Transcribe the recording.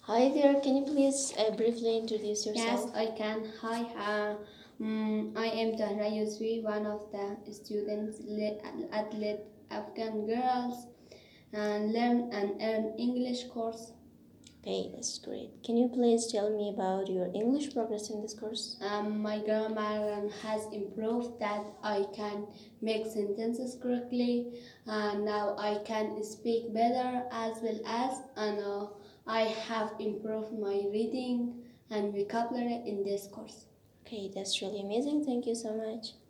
Hi there, can you please briefly introduce Yes, yourself? I can. Hi, I am Tahra Yusri, one of the students at Lit Afghan Girls and Learn and Earn English course. Okay, that's great. Can you please tell me about your English progress in this course? My grammar has improved that I can make sentences correctly and now I can speak better as well as I have improved my reading and vocabulary in this course. Okay, that's really amazing. Thank you so much.